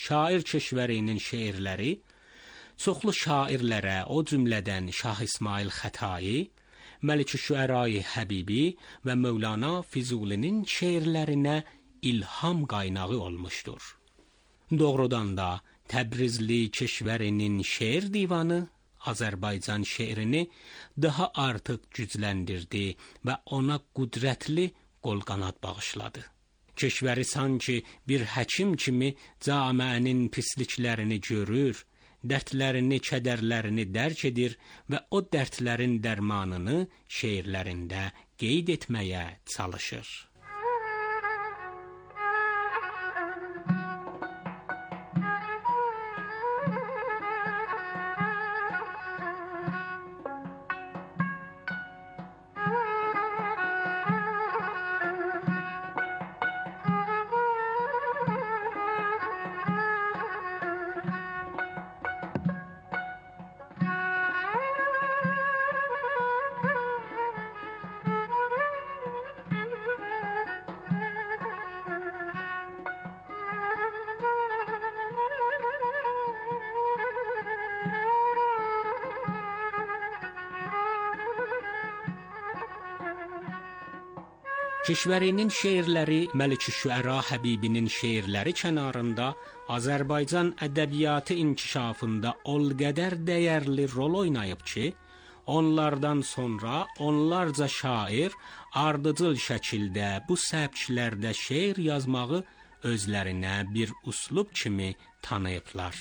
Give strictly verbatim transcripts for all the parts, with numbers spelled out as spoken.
şair Keşvərinin şeirləri çoxlu şairlərə, o cümlədən Şah İsmail Xətai, Məlik-i-Şüəra-i Həbibi və Mövlana Füzulinin şeirlərinə ilham qaynağı olmuşdur. Doğrudan da Təbrizli Keşvərinin şeir divanı Azərbaycan şeirini daha artıq gücləndirdi və ona qüdrətli qol-qanad bağışladı. Keşvəri sanki bir həkim kimi camiənin pisliklərini görür, dərdlərini, kədərlərini dərk edir və o dərdlərin dərmanını şeirlərində qeyd etməyə çalışır. Keşvərinin şeirləri Məlik-i-Şüəra Həbibinin şeirləri kənarında Azərbaycan ədəbiyyatı inkişafında ol qədər dəyərli rol oynayıb ki, onlardan sonra onlarca şair ardıcıl şəkildə bu səbklərdə şeir yazmağı özlərinə bir üslub kimi tanıyıblar.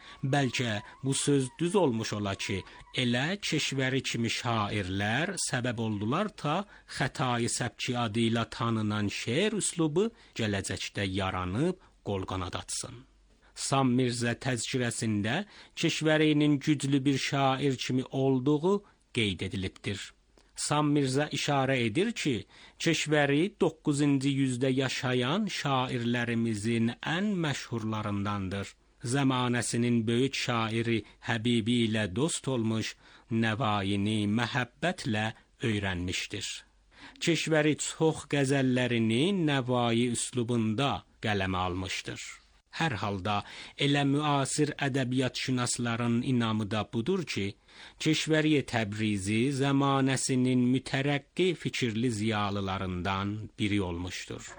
Bəlkə bu söz düz olmuş ola ki, elə Keşvəri kimi şairlər səbəb oldular ta Xətai səbki adı ilə tanınan şeir üslubu gələcəkdə yaranıb qol-qanad atsın. Sam Mirzə təzkirəsində Keşvərinin güclü bir şair kimi olduğu qeyd edilibdir. Sam Mirzə işarə edir ki, Keşvəri doqquzuncu yüzdə yaşayan şairlərimizin ən məşhurlarındandır. Zamanəsinin böyük şairi Həbibi ilə dost olmuş, nəvayini məhəbbətlə öyrənmişdir. Keşvəri çox qəzəllərini nəvai üslubunda qələmə almışdır. Hər halda elə müasir ədəbiyyatşünasların inamı da budur ki, Keşvəri Təbrizi zamanəsinin mütərəqqi fikirli ziyalılarından biri olmuşdur.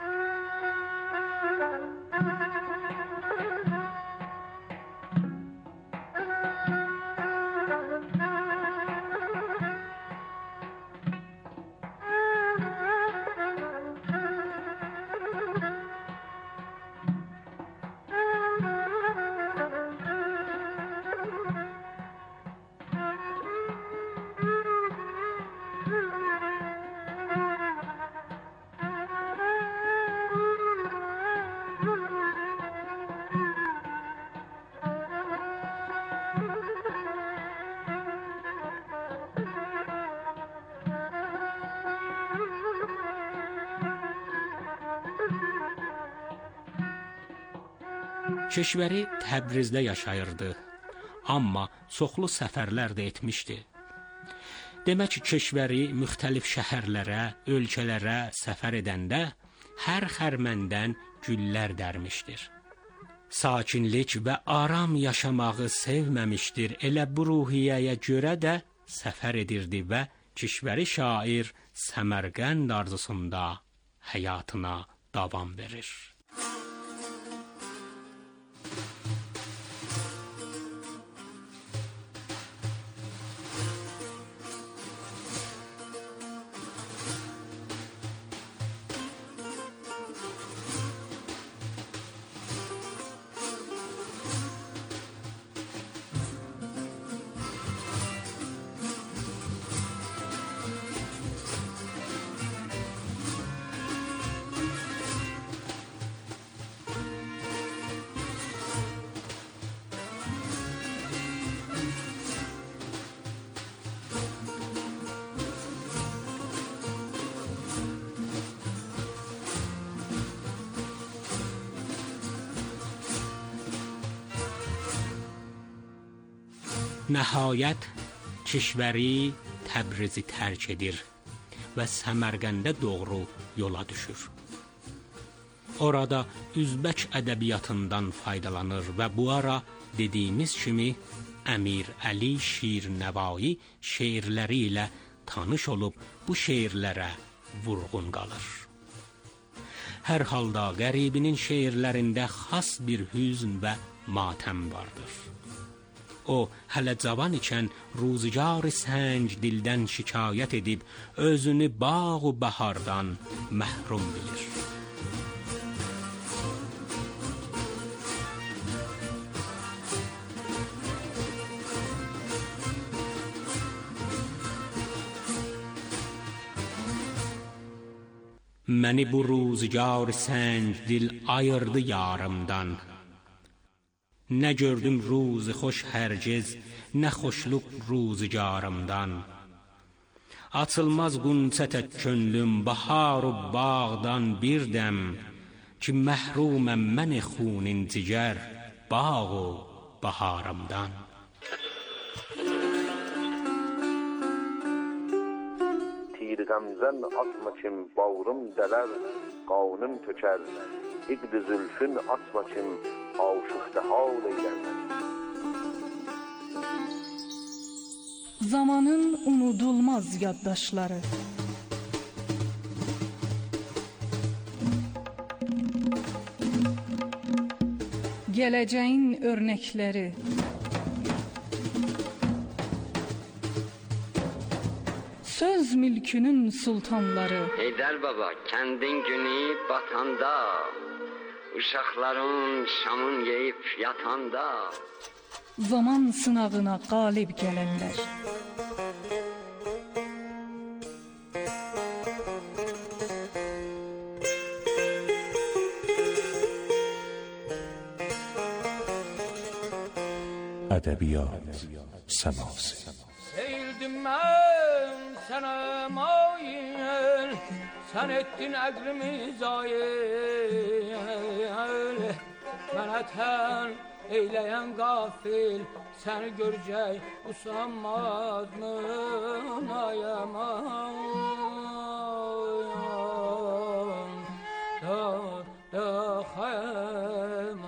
Keşvəri Təbrizdə yaşayırdı, amma çoxlu səfərlər də etmişdi. Demək ki, Keşvəri müxtəlif şəhərlərə, ölkələrə səfər edəndə hər xərməndən güllər dərmişdir. Sakinlik və aram yaşamağı sevməmişdir, elə bu ruhiyyəyə görə də səfər edirdi və Keşvəri şair Səmərqənd arzusunda həyatına davam verir. Nəhayət Keşvəri Təbrizi tərk edir və Səmərqəndə doğru yola düşür. Orada Üzbək ədəbiyyatından faydalanır və bu ara dediyimiz kimi Əmir Əli Şirnəvai şeirləri ilə tanış olub bu şeirlərə vurğun qalır. Hər halda qəribinin şeirlərində xas bir hüzn və matəm vardır. O, hələ cavan ikən ruzigar sənc dildən şikayət edib, özünü bağ و bəhardan məhrum bilir. Məni bu ruzigar sənc dil ayırdı yarımdan. Nə gördüm ruzi xoş hərgiz, nə xoşluq ruzigarımdan. Açılmaz qunçə tək könlüm bahar و bağdan bir dəm, ki məhruməm mən xunin cigər bağ و baharımdan. Gamzen atma kim bağrım deler, kanım töker. İqd zülfün atma kim aşıkta hal eyler. Zamanın unudulmaz yaddaşları. Geleceğin örnekleri. Söz mülkünün sultanları. Heydər baba, kəndin günü batanda, uşaqların şamın yeyib yatanda, zaman sınavına qalib gələnlər. Ədəbiyyat səması. Seyirdim mən sənə mayil, sən etdin əqlimi zayil. Mənə tən eyləyən qafil, səni görəcək usanmaz mı ayaman, da da xayman.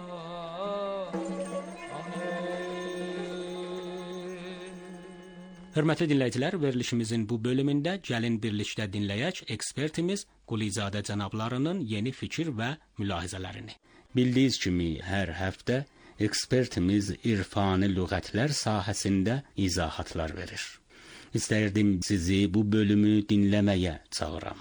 Hörmətli dinləyicilər, verilişimizin bu bölümündə gəlin birlikdə dinləyək ekspertimiz Qulizadə cənablarının yeni fikir və mülahizələrini. Bildiyiniz kimi hər həftə ekspertimiz irfani lüğətlər sahəsində izahatlar verir. İstərdim sizi bu bölümü dinləməyə çağıram.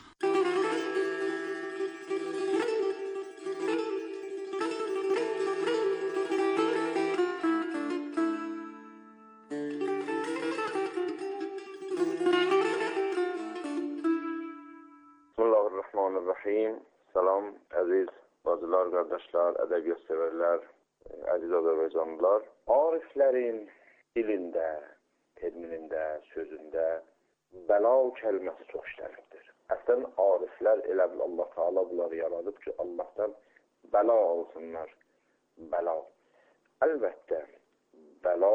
Bismillahirrahmanirrahim. Salam əziz bacılar, qardaşlar, ədəbiyyat sevərlər, əziz Azərbaycanlılar. Ariflərin dilində, terminində, sözündə bəla kəlməsi çox işlənibdir. Əslən, ariflər elə bil Allah Teala bunları yaradıb ki, Allahdan bəla alsınlar. Bəla. Əlbəttə, bəla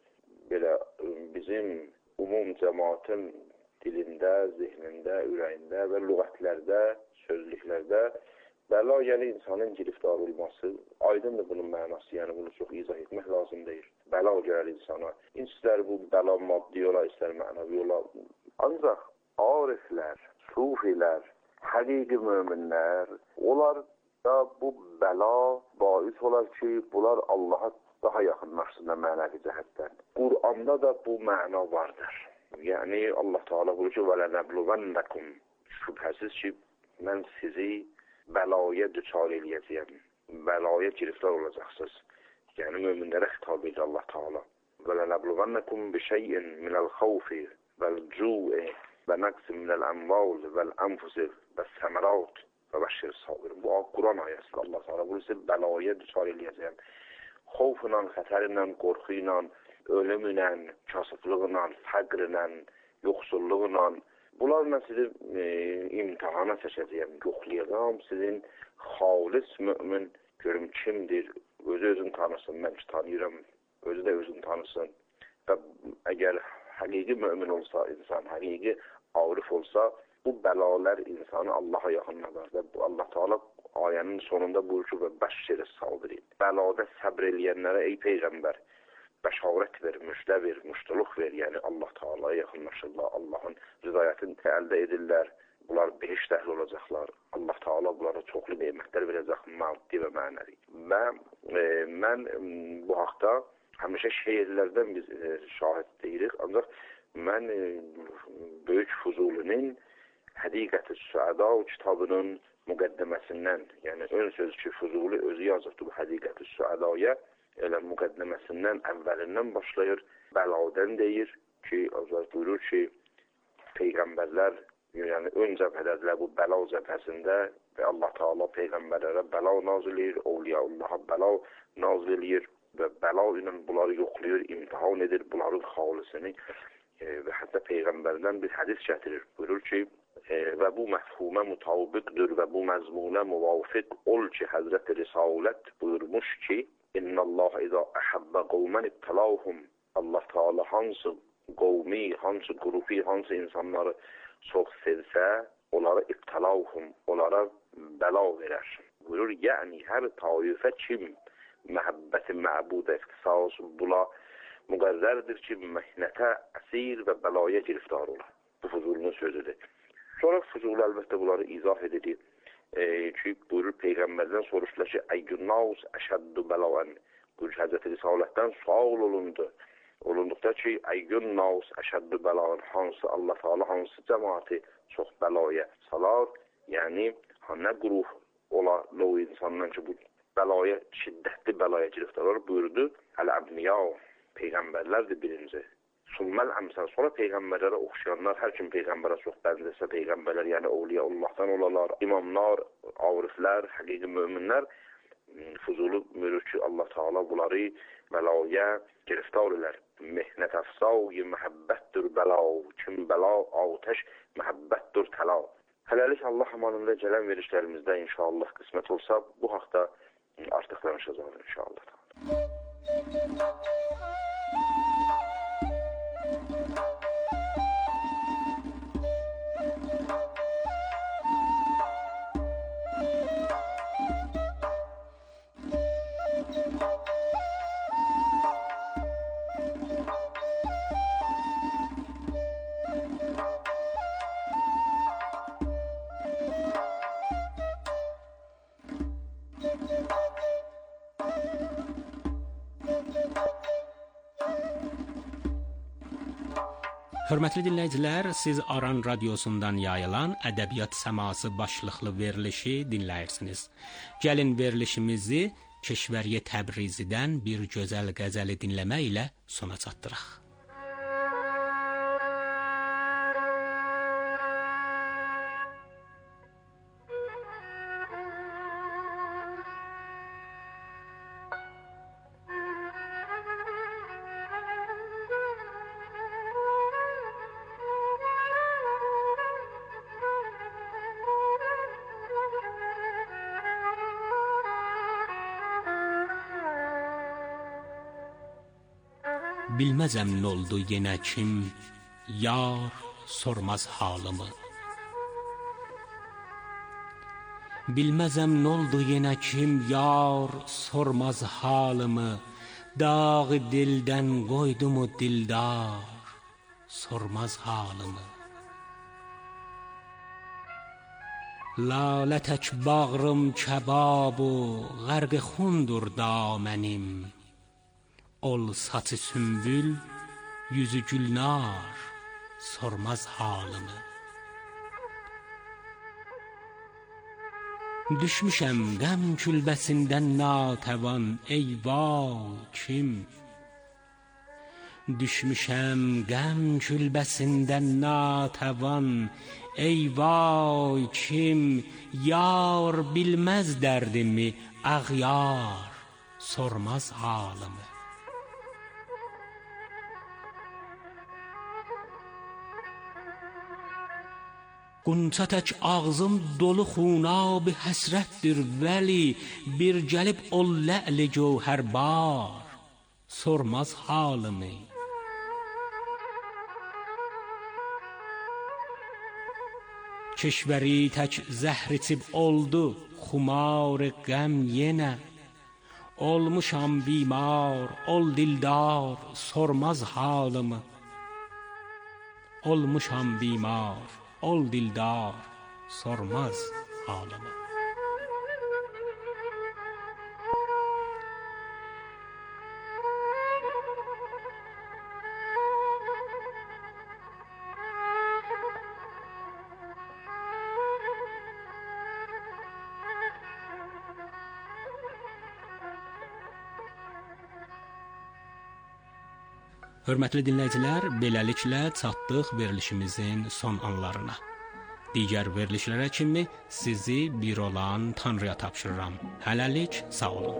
belə bizim umum cəmaatın dilində, zihnində, ürəyində və lüğətlərdə, sözlüklərdə bəla yəni insanın giriftar olması, aydındır bunun mənası, yəni bunu çox izah etmək lazım deyil. Bəla gəlir insana. İstər bu bəla maddi ola, istər mənəvi ola. Ancaq ariflər, sufilər, həqiqi möminlər, onlar da bu bəla bais olar ki, bunlar Allaha daha yaxınlaşsınlar mənəvi cəhətdən. Qur'anda da bu məna vardır. Yəni Allah Teala buyurur ki, وَلَنَبْلُوَنَّكُمْ şübhəsiz ki, mən sizi bəlaya düçar eləyəcəyəm. Bəlaya giriftar olacaqsınız. Yəni möminlərə xitab edir Allah Teala. وَلَنَبْلُوَنَّكُمْ بِشَيْءٍ مِنَ الْخَوْفِ وَالْجُوعِ وَنَقْصٍ مِنَ الْأَمْوَالِ وَالْأَنْفُسِ وَالثَّمَرَاتِ وَبَشِّرِ الصَّابِرِينَ. Bu Quran ayəsidir. Allah Teala buyurur ki, bəlaya düçar eləyəcəyəm. Xovfla, xətərlə, qorxu ilə, ölümlə, kasıflıqla, fəqrlə, yoxsulluqla, bunlar mən sizi e, imtihana çəkəcəyəm, yoxlayacağım sizin xalis mümin, görüm kimdir, özü özünü tanısın, mən ki tanıyıram, özü də özünü tanısın. Və əgər həqiqi mümin olsa, insan həqiqi arif olsa, bu bəlalar insanı Allaha yaxınladar. Və Allah Teala ayənin sonunda buyurur ki, və bəşşir sabirin. Bəlada səbr eləyənlərə ey peyğəmbər, bəşarət ver, müjdə ver, müştuluq ver. Yəni Allah Taala'ya yaxınlaşırlar, Allahın rızayətini əldə edirlər. Bunlar behişt əhli olacaqlar. Allah Taala bunlara çoxlu nemətlər verəcək, maddi və mənəvi. Və e, mən bu haqda həmişə şeirlərdən biz e, şahid deyirik. Ancaq mən e, Böyük Fuzulinin Həqiqət-i Süəda kitabının müqəddəməsindən, yəni ön sözü ki, Fuzuli özü yazıbdı bu Həqiqət-i Süədaya, elə müqəddəməsindən əvvəlindən başlayır, bəladən deyir ki, azər buyurur ki, peyğəmbərlər, yəni ön cəbhədədirlər bu bəla cəbhəsində və Allah Taala peyğəmbərlərə bəla nazil edir, Avliyaullaha bəla nazil edir və bəla ilə bunları yoxlayır, imtihan edir, bunların xalisini e, və hətta peyğəmbərdən bir hədis gətirir. Buyurur ki, e, və bu məfhumə mutabiqdir və bu məzmunə muvafiq ol ki, Həzrət Risalət buyurmuş ki, İnnəllah izə əhəbbə qovmən ibtəlahum. Allah Teala hansı qovmi, hansı qrupi, hansı insanları çox sevsə, onlara ibtəlahum, onlara bəla verər. Buyurur, yəni hər taifə kim məhəbbəti məbudə ixtisas bula müqərrərdir ki, məhnətə əsir və bəlaya giriftar olur. Bu Fuzulunun sözüdür. Sonra Fuzul əlbəttə bunları izah edir. E, ki, buyurur, Peyğəmbərdən soruşdular ki, əyyunnaus əşəddü bəlaən. Buyurur, Həzrət Risalətdən sual olundu. Olunduqda ki, əyyunnaus əşəddü bəlaən, hansı Allah Teala hansı cəmaati çox bəlaya salar, yəni nə qruh olar o insandan ki, bu bəlaya, şiddətli bəlaya giriftar olur, buyurdu, əl-əbniya, Peyğəmbərlərdir birinci. Summəl əmsən, sonra peyğəmbərlərə oxşayanlar, hər kim peyğəmbərə çox bənzəsə peyğəmbərlər, yəni Avliyaullahdan olarlar, imamlar, ariflər, həqiqi möminlər, Fuzulu buyurur ki, Allah Teala bunları bəlaya giriftar elər. Mehnət əfsav-i məhəbbətdir bəla, kim bəla, atəş, məhəbbətdir təla. Hələlik Allah amanında gələn verişlərimizdə inşallah qismət olsa, bu haqda artıq danışacağız inşallah. Hörmətli dinləyicilər, siz Aran radiosundan yayılan Ədəbiyyat Səması başlıqlı verilişi dinləyirsiniz. Gəlin verilişimizi Keşvəriyə Təbrizidən bir gözəl qəzəli dinləmə ilə sona çatdıraq. Bilməzəm n'oldu yenə kim, yar sormaz halımı. Bilməzəm n'oldu yenə kim, yar sormaz halımı. Dağı dildən qoydumu dildar, sormaz halımı. Lalə tək bağrım kəbabu, qərq xundur damənim. Ol saçı sümbül, yüzü gülnar, sormaz halımı. Düşmüşəm qəm külbəsindən natəvan, ey vay kim? Düşmüşəm qəm külbəsindən natəvan, ey vay kim? Yar bilməz dərdimi, ağyar, sormaz halımı. Qunça tək ağzım dolu xunab həsrətdir vəli, bir gəlib ol lə'li gövhər bar, sormaz halımı. Keşvəri tək zəhr içib oldu xumar qəm yenə. Olmuşam bimar, ol dildar, sormaz halımı. Olmuşam bimar, ol dildar, sormaz halımı. Hörmətli dinləyicilər, beləliklə çatdıq verilişimizin son anlarına. Digər verilişlərə kimi sizi bir olan Tanrıya tapşırıram. Hələlik sağ olun.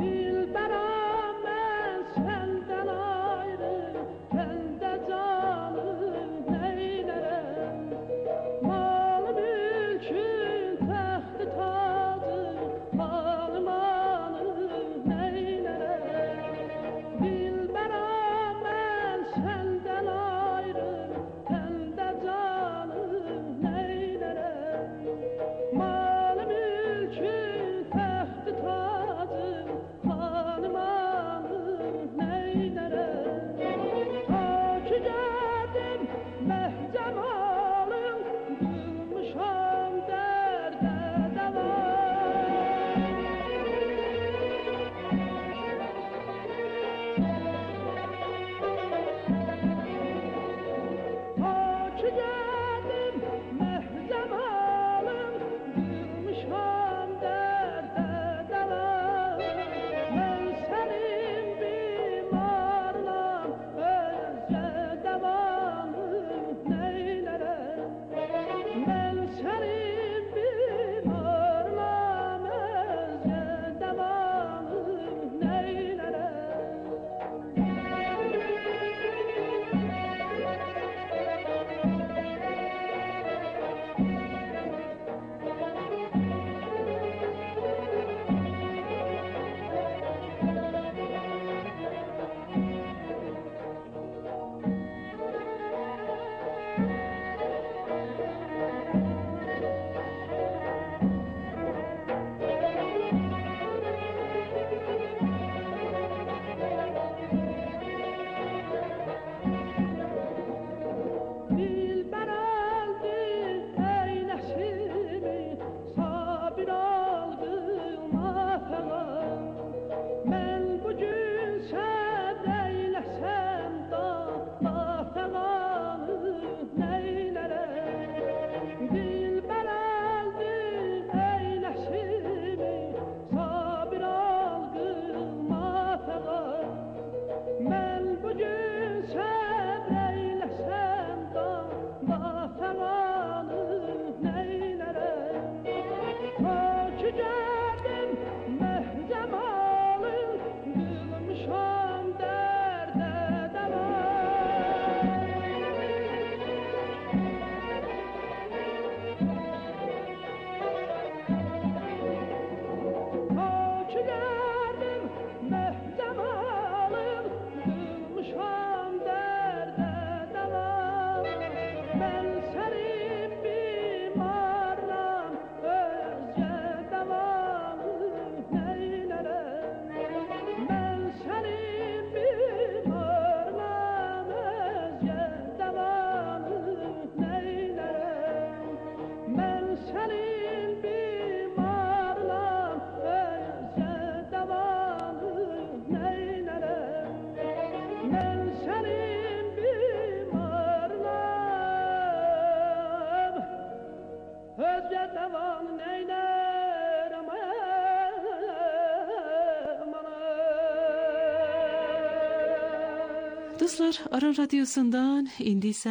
Dostlar, Aran Radyosu'ndan indi isə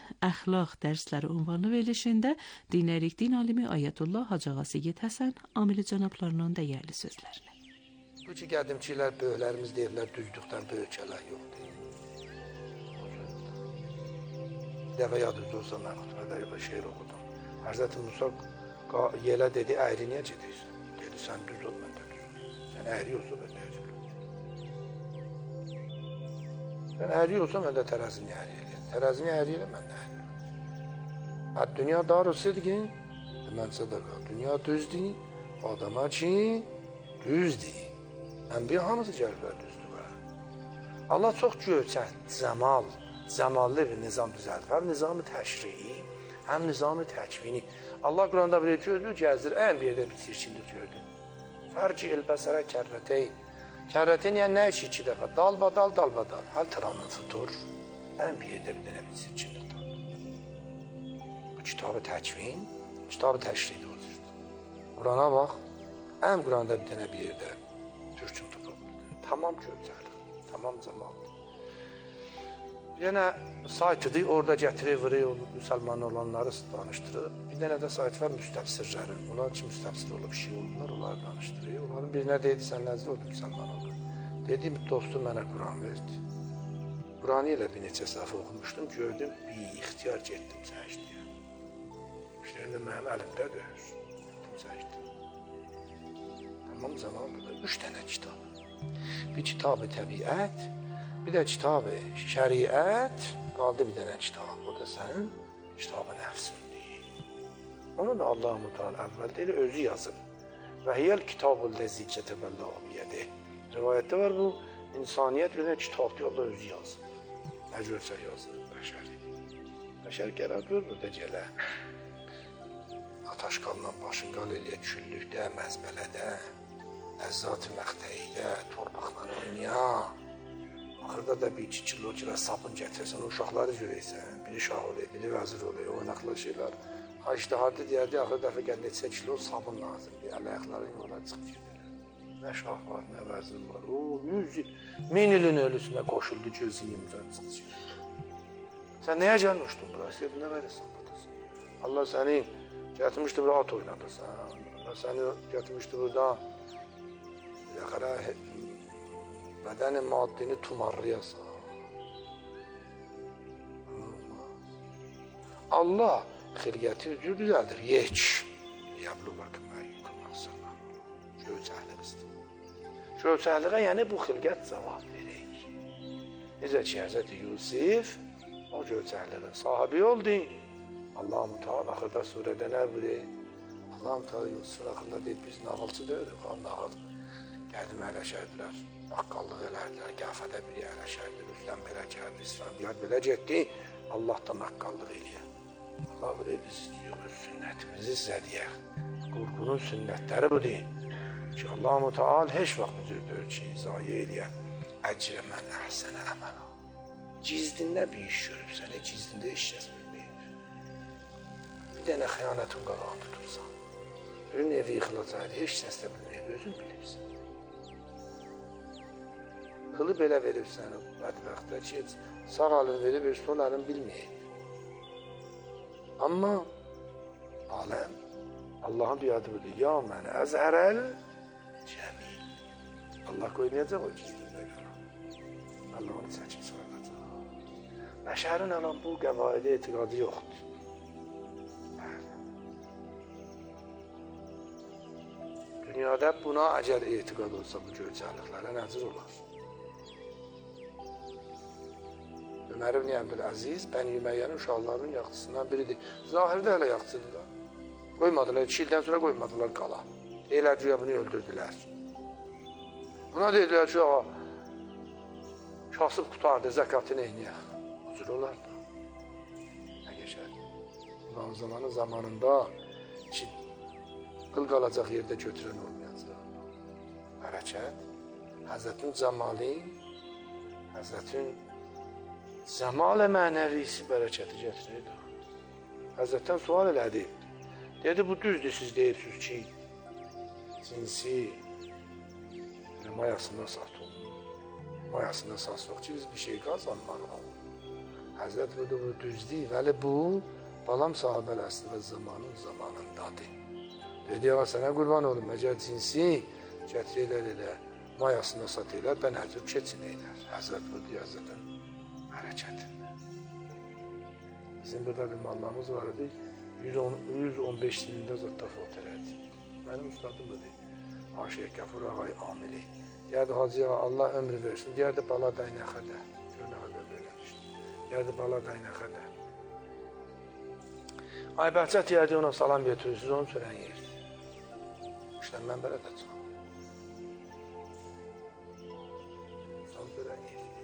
əxlaq dərsləri ünvanlı verilişində dinləyirik din alimi Ayətullah Hacı Ağa Seyid Həsən Amili cənablarının dəyərli sözlərini. Bu ki, qədimçilər, böyüklərimiz deyirlər, düzdükdən böyükələr yoxdur. Bir dəfə yadınızda olsa, mən oturada şeir oxudum. Həzrəti Musa yelə dedi, əyri niyə gedirsən? Dedi, sən düz ol, mən də düz. Sən əyri olsa, mən də əyri. Sən əyri olsa, mən də tərəzini əyri eləyəm. Tərəzini əyri eləyəm, mən də əyri eləyəm. Dünya darı sidqin Mənsə də qal. Dünya düzdür, adama ki, düzdür. Ənbiya hamısı gəliblər düzdür. Allah çox göyçək, cəmal, cəmallı bir nizam düzəldir. Həm nizamı təşrihi, həm nizamı təkvini. Allah Quranda bilir, gördür, gəzdir, ən bir yerdə bitir şimdi gördür. Fərci ilbəsərə kərrətey. Kərrətey yəni nə işi iki dəfə? Dalbadal, dalbadal. Həl təranı tutur, ən bir yerdə bir dənə bitir şimdi. Bu kitabı təkvin, kitabı təşrihi olur. Qurana bax, ən Quranda bir dənə bir yerdə türkün tutulur. Tamam göyçəkdir. Tamam zamandır. Yenə saytıdır, orada gətirir, vırır, müsəlman olanları danışdırır. Bir dənə də sayt var müstəfsirlərin. Onlar ki, müstəfsir olub, şey olurlar, onları danışdırır. Onların birinə deydi, sən nəzir oldu müsəlman olur. Dedim, dostum mənə Quran verdi. Quranı ilə bir neçə səhv oxumuşdum, gördüm, bir ixtiyar getdim səcdiyə. İşlərində mənim əlimdədir. Getdim səcdiyə. Tamam zamandır, üç dənə kitab. Bir kitab-ı təbiət, bir də kitab-ı şəriət, qaldı bir dənə kitab. O da sənin kitab-ı nəfsindir. Onu da Allah-u Teala əvvəl deyil, özü yazıb. Və hiyəl kitab-ı ləzi kətəbəllahu biyədi. Rivayətdə var bu, insaniyyət bir kitabdır, Allah özü yazıb. Nə görsə yazıb, bəşəri. Bəşər gələr, gör burada gələ. Ataşqalla başın qal eləyə, küllükdə, məzbələdə. Əzzat-ı məxtəydə, torpaqları dünya. Axırda da bir iki kilo kilo sapın gətirsən, o uşaqları görəysən. Biri şah oluyor, biri vəzir oluyor, oynaqlı şeylər. Ha işte harada deyərdi, axır dəfə gəl neçə kilo sabun lazımdır. Əl ayaqları yola çıxıb gedir. Nə şah var, nə vəzir var. O, yüz il, min ilin ölüsünə qoşuldu, gözü yimdən çıxır. Sən nəyə gəlmişdin bura? İstəyədin, nə verirsən buradasın? Allah səni gətirmişdi, bura at oynadırsan. Allah səni gətirmişdi burada. Yaxara bədəni maddini tumarlayasan. Allah xilqəti düzəldir, yeç. Yəblu bakım əyyukum əsələ. Göyçəkliqizdir. Göyçəkliqə yəni bu xilqət cavab verir. Necə ki, Həzrəti Yusuf o göyçəkliqin sahibi oldu. Allah-u Teala axırda surədə nə bilir? Allah-u Teala Yusufun axırda deyib, biz nağılçı deyirik, o nağıl. Gəldim ələşərdilər, haqqallıq elədilər, qəfədə biri ələşərdir, üstdən belə gəldi, İslamiyat belə getdi, Allahdan haqqallıq eləyək. Allah bilir, biz istəyirik, sünnətimizi zədiyək. Qurqunun sünnətləri bu deyil. Ki, Allah-u Teala heç vaxt mücürdür ki, zayi eləyək. Əcrə mən əhsənə əmələ. Cizdində bir iş görübsən, cizdində iş kəs bilməyib. Bir dənə xəyanətin qalağını tutursan, bir nevi ixlac ayır, heç səslə bilməyib, özün bilirsən. Qılı belə verib səni, bədbəxtə ki, sağ alın verib, sol alın bilməyib. Amma aləm, Allahın bir adı budur, ya mənə əzhərəl cəmil. Allah qoymayacaq o gizlində görə. Allah onu çəkib çıxaracaq. Bəşərin alan bu qəvaidə etiqadı yoxdur. Dünyada buna əgər etiqad olsa bu göyçəkliklərə nəzir olar. Ömər ibn Əbdüləziz, Bəni Üməyyənin uşaqlarının yaxçısından biridir. Zahirdə hələ yaxçıdırlar. Qoymadılar, iki ildən sonra qoymadılar qala. Deyirlər ki, bunu öldürdülər. Buna deyirlər ki, kasıb qutardı, zəkatını eynəyək. O cür olar da. Nə geçər? Ulan zamanın zamanında ki, qıl qalacaq yerdə götürən olmayacaq. Hərəkət, Həzrətin Cəmali, Həzrətin Cəmal-ə mənəvisi bərəkəti gətirir. Həzrətdən sual elədi. Dedi, bu düzdür, siz deyirsiniz ki, cinsi mayasında satılır. Mayasında satılır ki, biz bir şey qazanmalıyıq. Həzrət budur, bu düzdür. Vəli bu, balam sahabəl əslində zamanın zamanındadır. Dedi, ya sənə qurban olum, əgər cinsi gətirirlər elə, mayasında satırlar, bən həzr keçin eylər. Həzrət budur, Həzrətən hərəkəti. Bizim burada bir mallarımız var idi, yüz on beş ilində zətdə fot elədi. Mənim ustadım budur, Haşiyə Qəfur ağay amili. Deyərdi, Hacıya Allah ömrü versin, deyərdi, bala daynəxədə. Gör nə qədər verəmişdi. Deyərdi, bala daynəxədə. Ay Bəhçət yerdə ona salam götürürsünüz, onun çörəyin yersiniz. İşte mən belə də çıxam. Salam çörəyin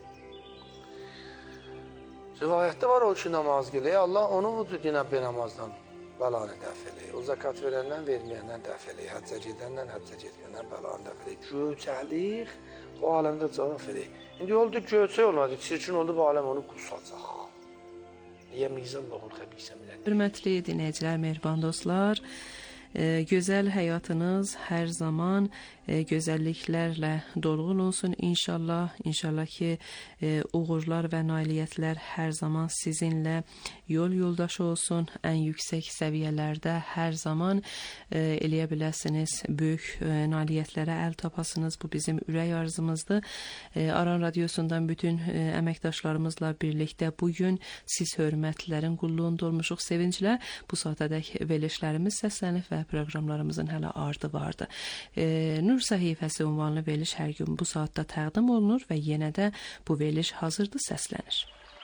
yersiniz. Rivayətdə var o ki namaz qılır, Allah onu bu dinə bir namazdan bəlanı dəf eləyir. O zəkat verəndən verməyəndən dəf eləyir. Həccə gedəndən həccə getməyəndən bəlanı dəf eləyir. Göçəlik o aləmdə cavab eləyir. İndi oldu göçək olmadı, çirkin oldu bu aləm onu qusacaq. Hörmətli dinləyicilər, mehriban dostlar, e, gözəl həyatınız hər zaman e, gözəlliklərlə dolğun olsun inşallah. İnşallah ki e, uğurlar və nailiyyətlər hər zaman sizinlə yol yoldaşı olsun. Ən yüksək səviyyələrdə hər zaman e, eləyə biləsiniz, böyük e, nailiyyətlərə əl tapasınız. Bu bizim ürək arzumuzdur. E, Aran Radiosundan bütün e, əməkdaşlarımızla birlikdə bugün siz hörmətlilərin qulluğunda olmuşuq sevinclə. Bu saatədək verilişlərimiz səslənib və proqramlarımızın hələ ardı vardı. E, Nur səhifəsi ünvanlı veriliş hər gün bu saatda təqdim olunur və yenə də bu veriliş hazırdır, səslənir.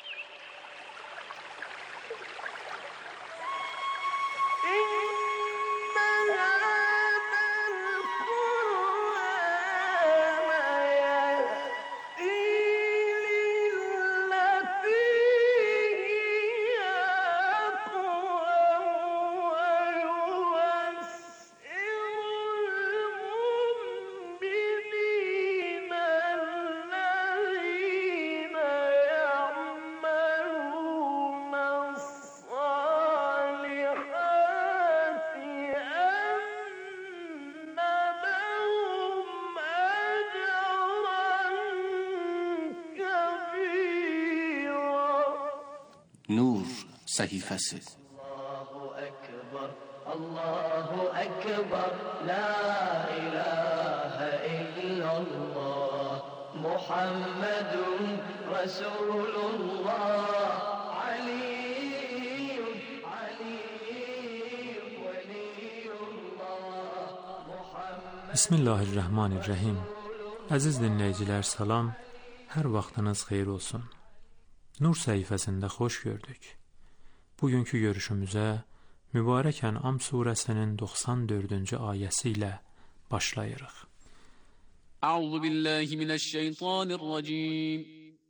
Nur səhifəsi. Allahu Ekber, Allahu Ekber, La ilahe illallah, Muhammedun Resulullah, Aliyyun, Aliyyun, Veliyullah, Muhammed. Bismillahirrahmanirrahim. Əziz dinləyicilər, salam, hər vaxtınız xeyir olsun. Nur səhifəsində xoş gördük. Bugünkü görüşümüzə mübarək Ən'am surəsinin doxsan dördüncü ayəsi ilə başlayırıq. Əuzu billahi minəşşeytanirracim.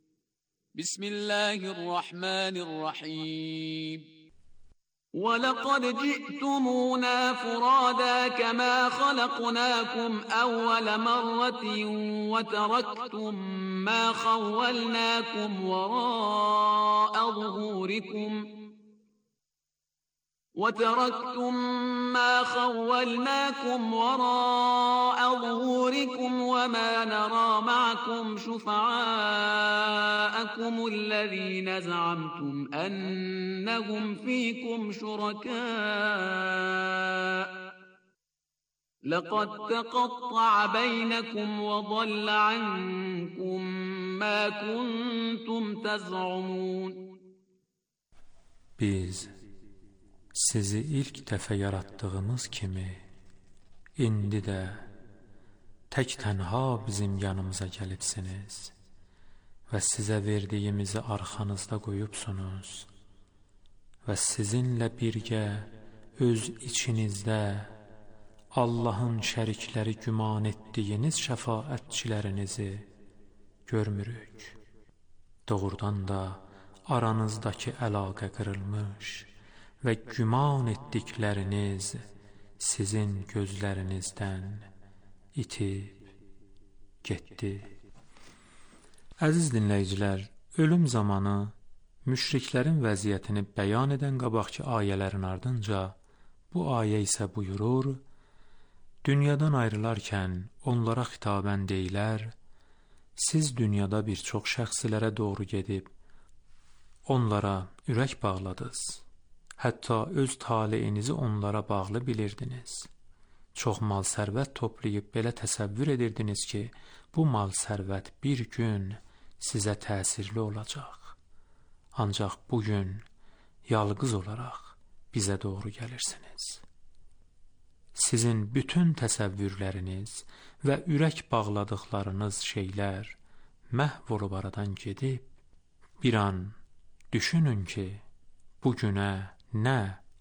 Bismillahirrahmanirrahim. وَلَقَدْ جِئْتُمُونَا فُرَادَى كَمَا خَلَقْنَاكُمْ أَوَّلَ مَرَّةٍ وَتَرَكْتُمْ مَا خَوَّلْنَاكُمْ وَرَاءَ ظُهُورِكُمْ وَتَرَكْتُمْ مَا خَوَّلْنَاكُمْ وَرَاءَ ظُهُورِكُمْ وَمَا نَرَى مَعَكُمْ شُفَعَاءَكُمُ الَّذِينَ زَعَمْتُمْ أَنَّهُمْ فِيكُمْ شُرَكَاءُ لَقَدْ تَقَطَّعَ بَيْنَكُمْ وَضَلَّ عَنكُمْ مَا كُنْتُمْ تَزْعُمُونَ. Biz sizi ilk dəfə yaratdığımız kimi, indi də tək tənha bizim yanımıza gəlibsiniz və sizə verdiyimizi arxanızda qoyubsunuz və sizinlə birgə öz içinizdə Allahın şərikləri güman etdiyiniz şəfaətçilərinizi görmürük. Doğrudan da aranızdakı əlaqə qırılmış və güman etdikləriniz sizin gözlərinizdən itib getdi. Əziz dinləyicilər, ölüm zamanı müşriklərin vəziyyətini bəyan edən qabaqki ayələrin ardınca bu ayə isə buyurur: dünyadan ayrılarkən onlara xitabən deyilər, siz dünyada bir çox şəxslərə doğru gedib onlara ürək bağladınız. Hətta öz taleyinizi onlara bağlı bilirdiniz. Çox mal sərvət toplayıb belə təsəvvür edirdiniz ki, bu mal sərvət bir gün sizə təsirli olacaq. Ancaq bugün yalqız olaraq bizə doğru gəlirsiniz. Sizin bütün təsəvvürləriniz və ürək bağladıqlarınız şeylər məhv olub aradan gedib, bir an düşünün ki, bugünə nə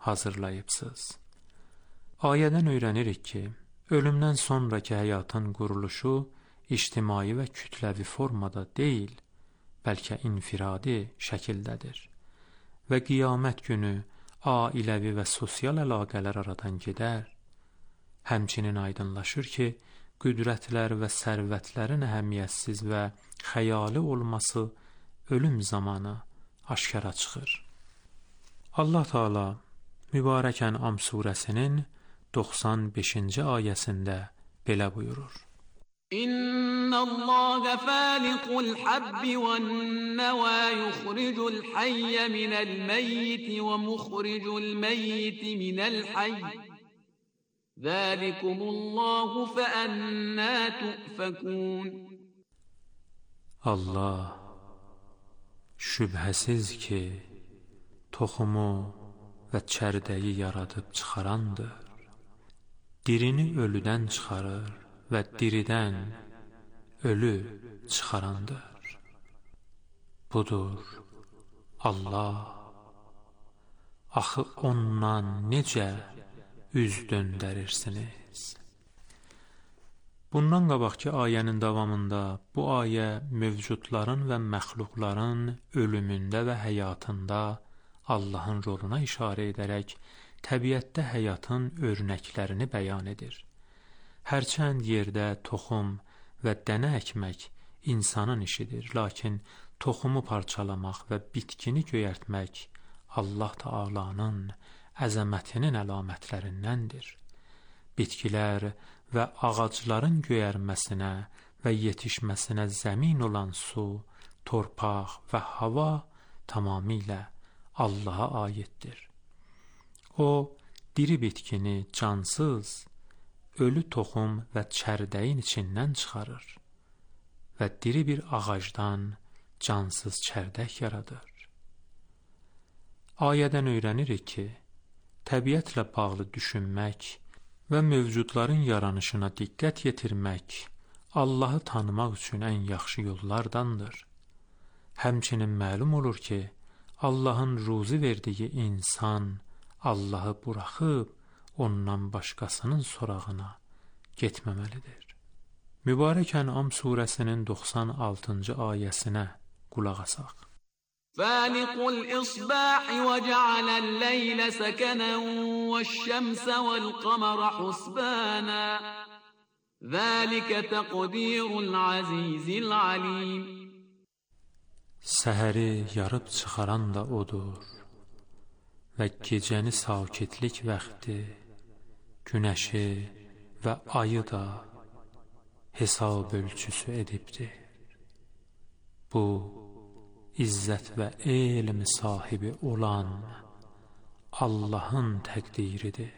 hazırlayıbsınız. Ayədən öyrənirik ki, ölümdən sonraki həyatın quruluşu ictimai və kütləvi formada deyil, bəlkə infiradi şəkildədir və qiyamət günü ailəvi və sosial əlaqələr aradan gedər. Həmçinin aydınlaşır ki, qüdrətlər və sərvətlərin əhəmiyyətsiz və xəyali olması ölüm zamanı aşkara çıxır. Allah Teala mübarək Ən'am surəsinin doxsan beşinci ayəsində belə buyurur: İnnəllâhe fâliqul habbi vən-nevâ yuxricul hayye minel meyyiti və muxricul meyyiti minel hayy. Zâlikumullahu fe'ennâ tu'fekûn. Allah şübhəsiz ki, toxumu və çərdəyi yaradıb çıxarandır. Dirini ölüdən çıxarır və diridən ölü çıxarandır. Budur Allah. Axı ondan necə üz döndərirsiniz? Bundan qabaqki ayənin davamında bu ayə mövcudların və məxluqların ölümündə və həyatında Allahın roluna işarə edərək təbiətdə həyatın örnəklərini bəyan edir. Hərçənd yerdə toxum və dənə əkmək insanın işidir, lakin toxumu parçalamaq və bitkini göyərtmək Allah Taala'nın əzəmətinin əlamətlərindəndir. Bitkilər və ağacların göyərməsinə və yetişməsinə zəmin olan su, torpaq və hava tamamilə Allaha aiddir. O, diri bitkini cansız, ölü toxum və çərdəyin içindən çıxarır və diri bir ağacdan cansız çərdək yaradır. Ayədən öyrənirik ki, təbiətlə bağlı düşünmək və mövcudların yaranışına diqqət yetirmək Allahı tanımaq üçün ən yaxşı yollardandır. Həmçinin məlum olur ki, Allahın ruzi verdiyi insan Allahı buraxıb ondan başqasının sorağına getməməlidir. Mübarək Ən'am surəsinin doxsan altıncı ayəsinə qulaq asaq. Fâliqul isbâhi və cealel leylə səkənən və şəmsə vəl qamara husbânə. Zəlikə təqdirul azizil alim. Səhəri yarıb çıxaran da odur və gecəni sakitlik vaxtı, günəşi və ayı da hesab ölçüsü edibdir. Bu, izzət və elm sahibi olan Allahın təqdiridir.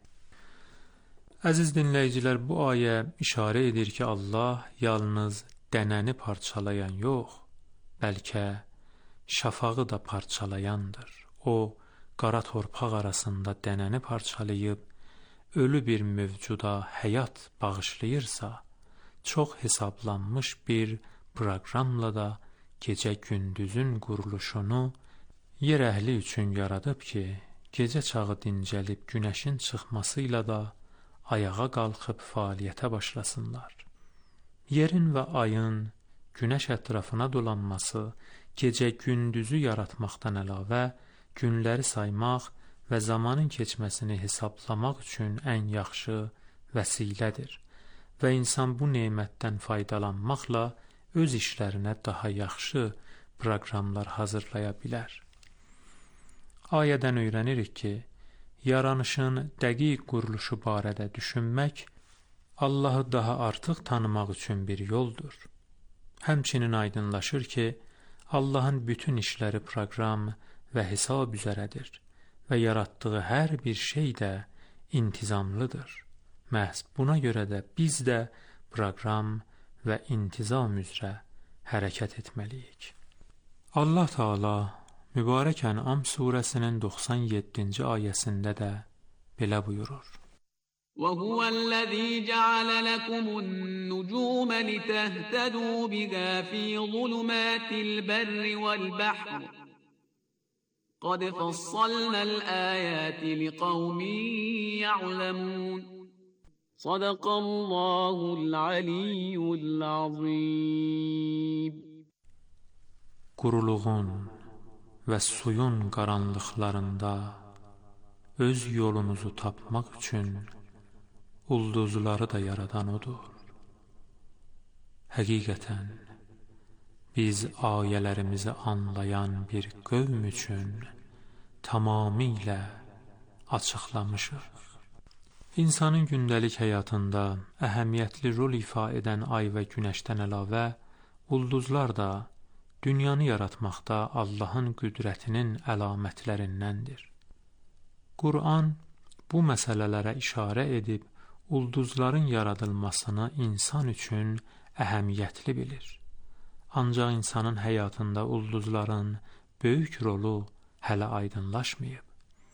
Əziz dinləyicilər, bu ayə işarə edir ki, Allah yalnız dənəni parçalayan yox, bəlkə şafağı da parçalayandır. O, qara torpaq arasında dənəni parçalayıb, ölü bir mövcuda həyat bağışlayırsa, çox hesablanmış bir proqramla da gecə-gündüzün quruluşunu yer əhli üçün yaradıb ki, gecə çağı dincəlib günəşin çıxmasıyla da ayağa qalxıb fəaliyyətə başlasınlar. Yerin və ayın günəş ətrafına dolanması gecə-gündüzü yaratmaqdan əlavə günləri saymaq və zamanın keçməsini hesablamaq üçün ən yaxşı vəsilədir və insan bu nemətdən faydalanmaqla öz işlərinə daha yaxşı proqramlar hazırlaya bilər. Ayədən öyrənirik ki, yaranışın dəqiq quruluşu barədə düşünmək Allahı daha artıq tanımaq üçün bir yoldur. Həmçinin aydınlaşır ki, Allahın bütün işləri proqram və hesab üzərədir və yaratdığı hər bir şey də intizamlıdır. Məhz buna görə də biz də proqram və intizam üzrə hərəkət etməliyik. Allah Teala mübarək Ən'am surəsinin doxsan yeddinci ayəsində də belə buyurur. وَهُوَ الَّذِي جَعَلَ لَكُمُ النُّجُومَ لِتَهْتَدُوا بِهَا فِي ظُلُمَاتِ الْبَرِّ وَالْبَحْرِ قد فصلنا الآيات لقوم يعلمون. صدق الله العلی العظیم. Quruluğun və suyun qaranlıqlarında öz yolunuzu tapmaq üçün ulduzları da yaradan odur. Həqiqətən biz ayələrimizi anlayan bir qövm üçün tamamilə açıqlamışıq. İnsanın gündəlik həyatında əhəmiyyətli rol ifa edən ay və günəşdən əlavə ulduzlar da dünyanı yaratmaqda Allahın qüdrətinin əlamətlərindəndir. Quran bu məsələlərə işarə edib ulduzların yaradılmasını insan üçün əhəmiyyətli bilir. Ancaq insanın həyatında ulduzların böyük rolu hələ aydınlaşmayıb.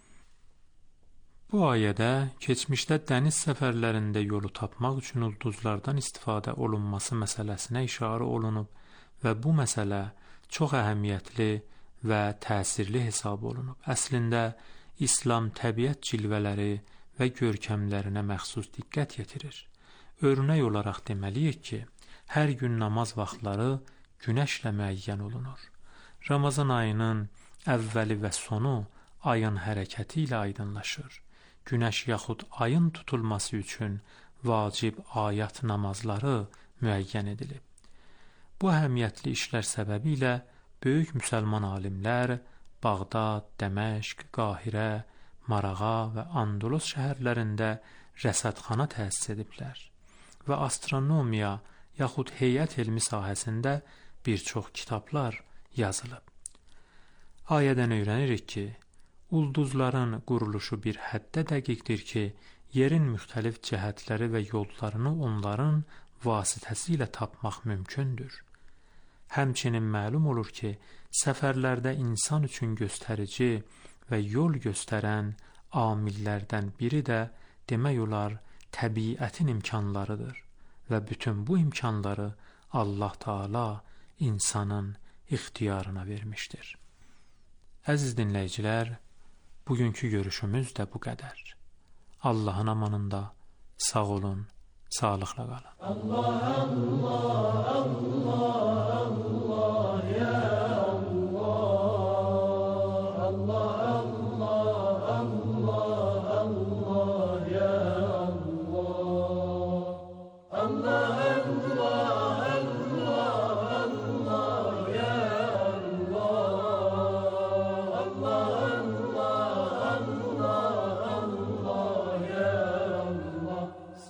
Bu ayədə keçmişdə dəniz səfərlərində yolu tapmaq üçün ulduzlardan istifadə olunması məsələsinə işarə olunub və bu məsələ çox əhəmiyyətli və təsirli hesab olunub. Əslində, İslam təbiət cilvələri və görkəmlərinə məxsus diqqət yetirir. Örnək olaraq deməliyik ki, hər gün namaz vaxtları günəşlə müəyyən olunur. Ramazan ayının əvvəli və sonu ayın hərəkəti ilə aydınlaşır. Günəş yaxud ayın tutulması üçün vacib ayət namazları müəyyən edilib. Bu əhəmiyyətli işlər səbəbilə böyük müsəlman alimlər Bağdad, Dəməşq, Qahirə, Marağa və Andalos şəhərlərində rəsədxana təsis ediblər və astronomiya yaxud heyət elmi sahəsində bir çox kitablar yazılıb. Ayədən öyrənirik ki, ulduzların quruluşu bir həddə dəqiqdir ki, yerin müxtəlif cəhətləri və yollarını onların vasitəsilə tapmaq mümkündür. Həmçinin məlum olur ki, səfərlərdə insan üçün göstərici və yol göstərən amillərdən biri də demək olar təbiətin imkanlarıdır və bütün bu imkanları Allah Taala insanın ixtiyarına vermişdir. Əziz dinləyicilər, bugünkü görüşümüz də bu qədər. Allahın amanında sağ olun, sağlıqla qalın. Allah, Allah, Allah, Allah, ya Allah. Allah, Allah, Allah, Allah, ya Allah. Allah, Allah, Allah, Allah, ya Allah. Allah, Allah, Allah, Allah, ya Allah.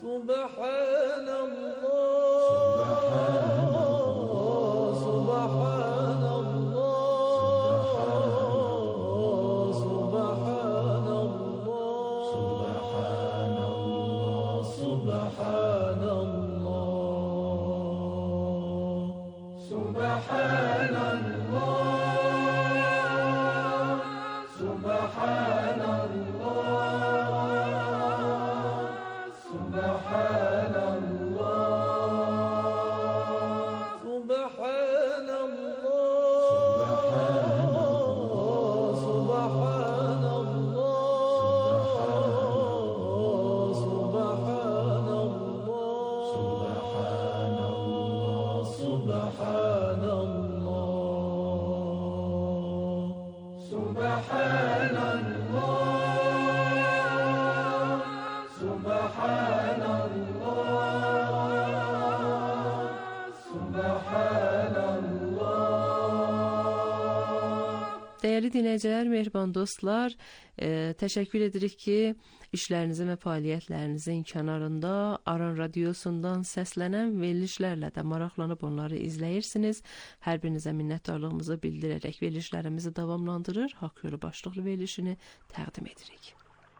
Dəyərli dinləyicilər, mehriban dostlar, e, təşəkkür edirik ki, işlərinizin və fəaliyyətlərinizin kənarında Aran Radiosundan səslənən verilişlərlə də maraqlanıb onları izləyirsiniz. Hər birinizə minnətdarlığımızı bildirərək verilişlərimizi davamlandırır, haqq yolu başlıqlı verilişini təqdim edirik.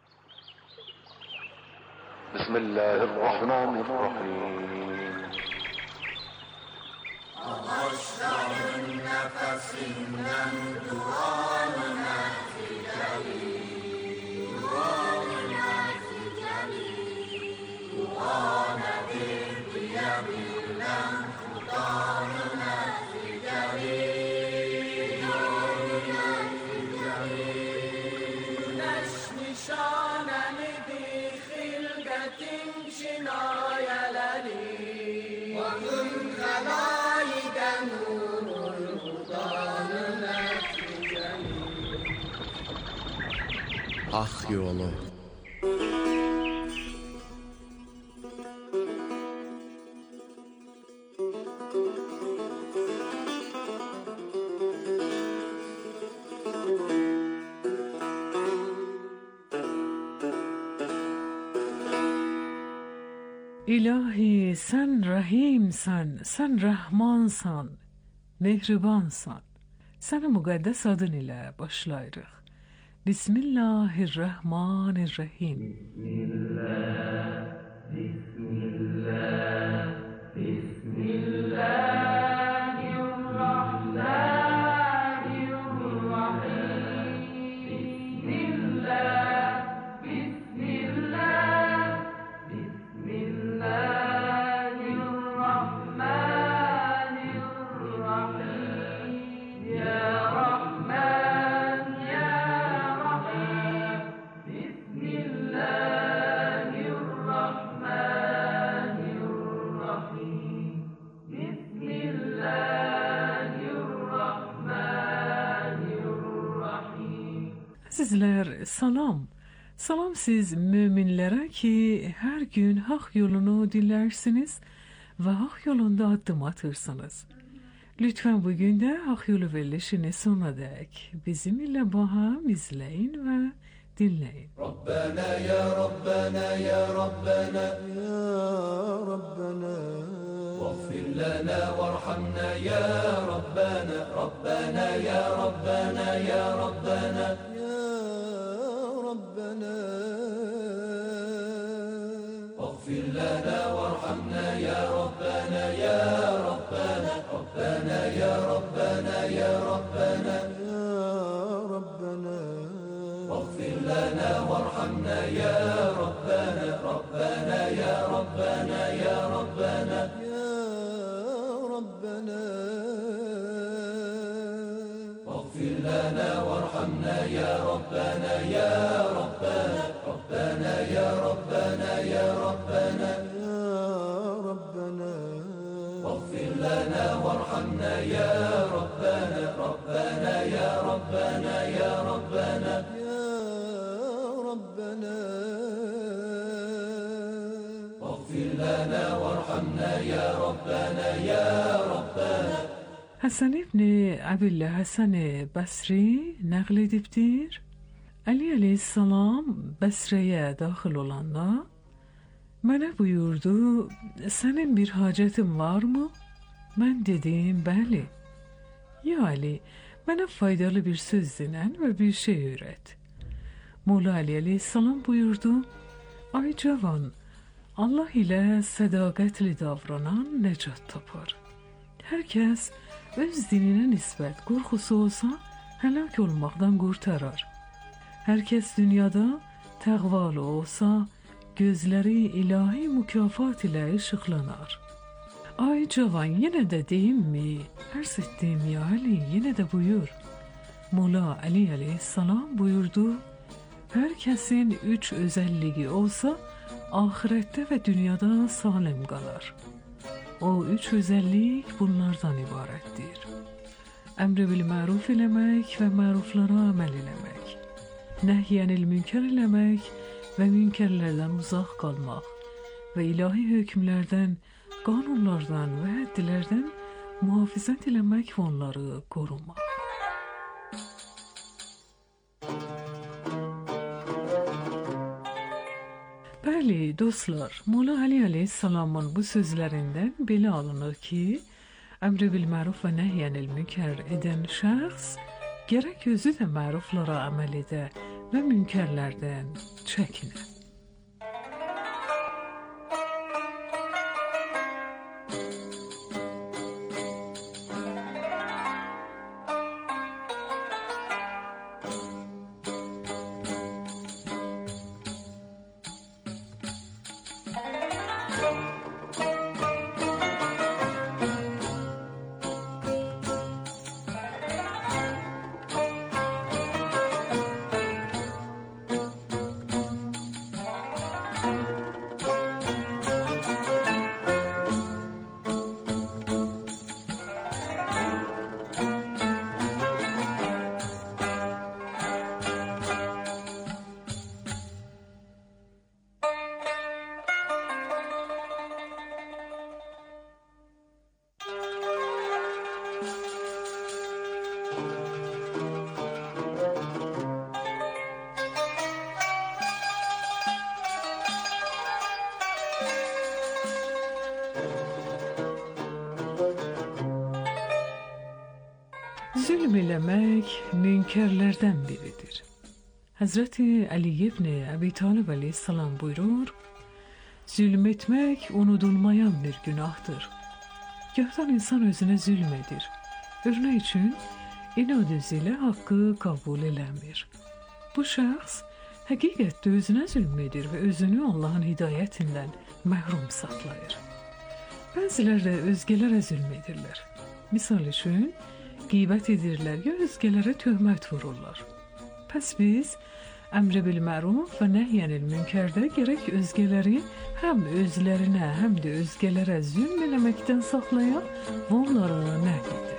Bismillahirrahmanirrahim. Ağaçların nefesinden duanın neticeli, duanın neticeli, dua nedir diyebilmem, Hudanın neticeli, duanın neticeli. Hak yolu. İlahi sen rahimsən, sen rəhmansan, mehribansan. Sənə müqəddəs adın ilə başlayırıq. Bismillahirrahmanirrahim. Bismillah, Bismillah, Bismillahirrahmanirrahim. Bismillah, Bismillah, Bismillahirrahmanirrahim. Ya Rahman, Ya Rahim. Bismillahirrahmanirrahim. Bismillahirrahmanirrahim. Sizlər salam. Salam siz müminlərə ki, hər gün haq yolunu dinlərsiniz və haq yolunda addım atırsınız. Lütfen bugün de hak yolu verilişini sona dek bizimle baham izleyin ve dinleyin. Rabbena ya Rabbena ya Rabbena ya Rabbena Vaghfir lana varhamna ya Rabbena Rabbena ya Rabbena ya Rabbena ya Rabbena Vaghfir lana varhamna ya Rabbena ya Rabbena Rabbena ya Rabbena ya Rabbena ya Rabbena واغفر لنا وارحمنا يا ربنا ربنا يا ربنا يا ربنا يا ربنا واغفر لنا وارحمنا يا ربنا يا ربنا ربنا يا ربنا يا ربنا يا ربنا واغفر لنا وارحمنا يا ربنا ربنا يا ربنا يا ربنا ربنا واغفر لنا وارحمنا يا ربنا يا ربنا Hasan İbni Abdullah Hasan Basri nəql edibdir. Ali aleyhissalam Basrəyə daxil olanda mənə buyurdu, sənin bir hacətin varmı? Mən dedim, bəli. Ya Ali, mənə faydalı bir söz dinən və bir şey öyrət. Mola Ali aleyhissalam buyurdu, ay cavan, Allah ilə sədaqətli davranan nəcat tapar. Hər kəs öz dininə nisbət qorxusu olsa, həlak olmaqdan qurtarar. Hər kəs dünyada təqvalı olsa, gözləri ilahi mükafat ilə işıqlanar. Ay cavan, yenə də deyim mi? Ərz etdim ya Ali, yenə də buyur. Mola Ali aleyhissalam buyurdu, hər kəsin üç özəlliyi olsa, ahirətdə və dünyada salim qalar. O üç özəllik bunlardan ibarətdir. Əmr bil məruf eləmək və məruflara əməl eləmək. Nəhyənil münkər eləmək və münkərlərdən uzaq qalmaq və ilahi hökmlərdən, qanunlardan və həddilərdən mühafizət eləmək və onları qorumaq. Bəli, dostlar, Mola Ali aleyhissalamın bu sözlərindən belə alınır ki, əmr bil məruf və nəhyənil münkər edən şəxs gərək özü də məruflara əməl edə və münkərlərdən çəkinə. Zülm eləmək münkerlerden biridir. Hazreti Ali ibn Abi Talib aleyhisselam buyurur, zulm etmek unudulmayan bir günahtır. Gahtan insan özüne zulmedir. Örnek için inad ile hakkı kabul eləmir. Bu şahs həqiqətdə özünə zulm edir və özünü Allahın hidayətindən məhrum saxlayır. Bəziləri də özgələrə zulm edirlər. Misal üçün, qeybət edirlər ya özgələrə töhmət vururlar. Pəs biz əmr bil məruf və nəhyənil münkərdə gərək özgələri həm özlərinə, həm də özgələrə zulm eləməkdən saxlayan və onları nəhy edək.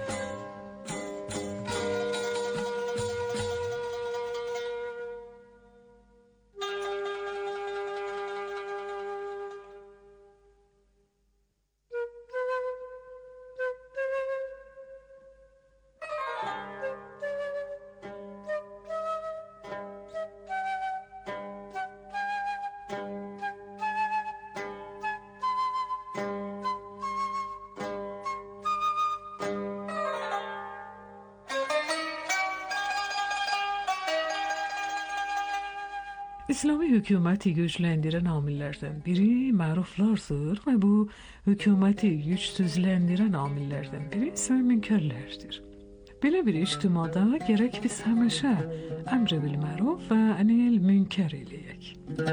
İslami hükümeti güçlendiren amillerden biri maruflardır ve bu hükümeti güçsüzlendiren amillerden biri ise münkerlerdir. Belə bir ictimada gerek biz həmişə əmr bil məruf və anil münker eləyək.